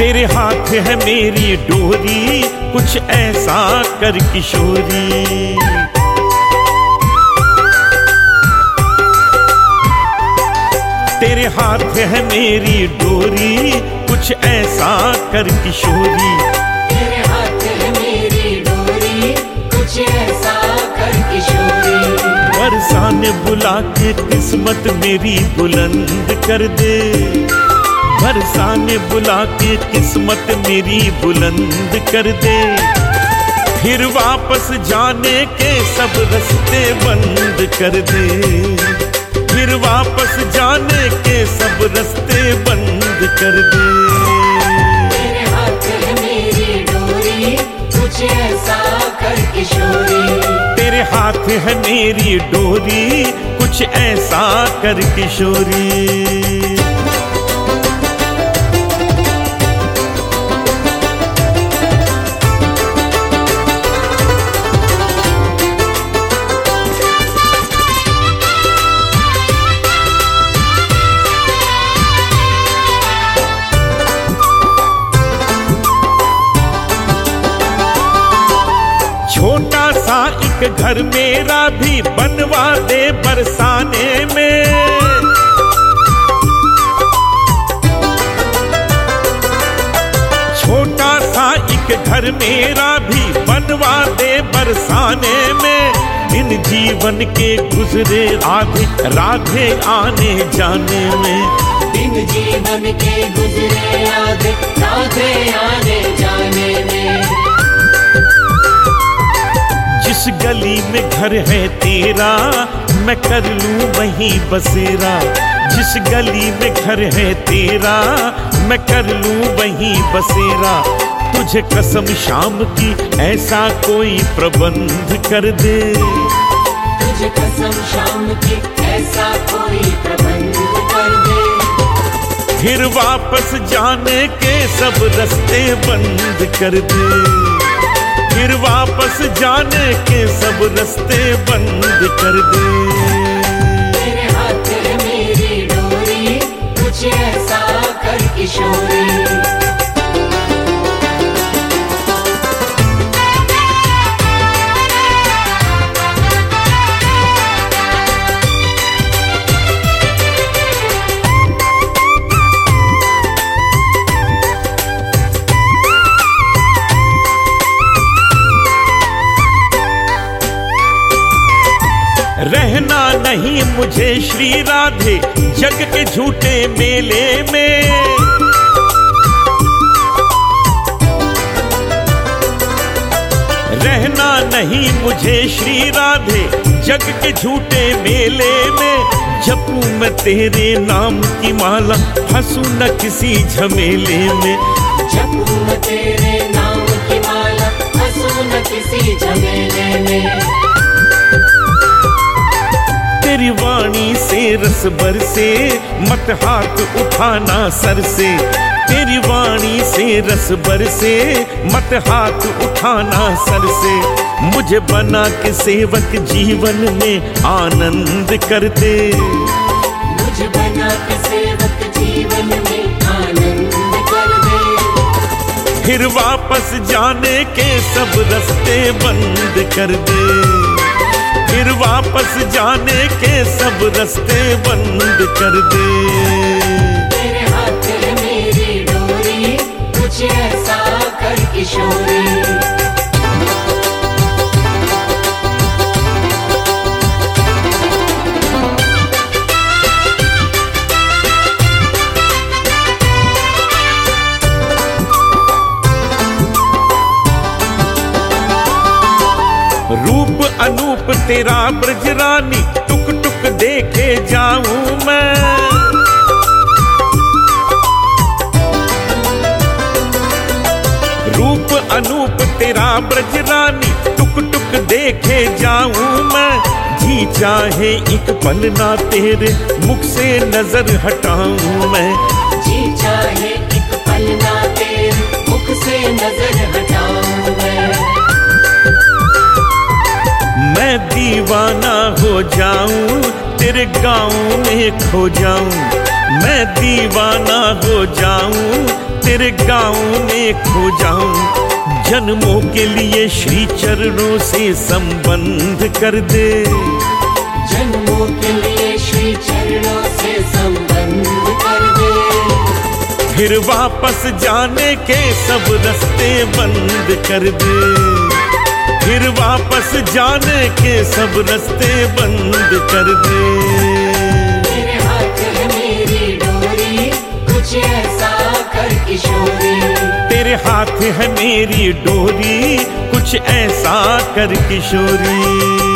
तेरे हाथ है मेरी डोरी, कुछ ऐसा कर किशोरी। तेरे हाथ है मेरी डोरी, कुछ ऐसा कर किशोरी। तेरे हाथ है मेरी डोरी, कुछ ऐसा कर किशोरी। बरसाने बुला के किस्मत मेरी बुलंद कर दे, बरसाने बुला के किस्मत मेरी बुलंद कर दे। फिर वापस जाने के सब रास्ते बंद कर दे, फिर वापस जाने के सब रास्ते बंद कर दे। तेरे हाथ है मेरी डोरी, कुछ ऐसा कर किशोरी। तेरे हाथ है मेरी डोरी, कुछ ऐसा कर किशोरी। छोटा सा एक घर मेरा भी बनवा दे बरसाने में। छोटा सा एक घर मेरा भी बनवा दे बरसाने में। इन जीवन के गुजरे आधे राधे आने जाने में। दिन जीवन के गुजरे आधे राधे आने जाने में। जिस गली में घर है तेरा, मैं कर लूं वहीं बसेरा। जिस गली में घर है तेरा, मैं कर लूं वहीं बसेरा। तुझे कसम शाम की ऐसा कोई प्रबंध कर दे, तुझे कसम शाम की ऐसा कोई प्रबंध कर दे। फिर वापस जाने के सब रास्ते बंद कर दे, फिर वापस जाने के सब रास्ते बंद कर दे। तेरे हाथ है मेरी डोरी, कुछ ऐसा कर किशोरी। रहना नहीं मुझे श्री राधे जग के झूठे मेले में। रहना नहीं मुझे श्री राधे जग के झूठे मेले में। जपूं मैं तेरे नाम की माला, फंसूं न किसी झमेले में। जपूं मैं तेरे नाम की माला, फंसूं न किसी झमेले में। तेरी वाणी से रस बरसे, मत हाथ उठाना सर से। तेरी वाणी से रस बरसे, मत हाथ उठाना सर से। मुझे बना के सेवक जीवन में आनंद कर दे, मुझे बना के सेवक जीवन में आनंद कर दे। फिर वापस जाने के सब रास्ते बंद कर दे, फिर वापस जाने के सब रास्ते बंद कर दे। तेरे हाथ है मेरी डोरी, कुछ ऐसा कर किशोरी। रूप अनूप तेरा ब्रजरानी, टुक टुक देखे जाऊं मैं। रूप अनूप तेरा ब्रजरानी, टुक टुक देखे जाऊं मैं। जी चाहे एक पल ना तेरे मुख से नजर हटाऊं मैं। जी चाहे एक पल ना तेरे मुख से नजर हटाऊं मैं दीवाना हो जाऊं, तेरे गाँव में खो जाऊं। मैं दीवाना हो जाऊं, तेरे गाँव में खो जाऊं, जन्मों के लिए श्री चरणों से संबंध कर दे। जन्मों के लिए श्री चरणों से संबंध कर दे। फिर वापस जाने के सब रास्ते बंद कर दे। फिर वापस जाने के सब रास्ते बंद कर दे। तेरे हाथ है मेरी डोरी, कुछ ऐसा कर किशोरी। तेरे हाथ है मेरी डोरी, कुछ ऐसा कर किशोरी।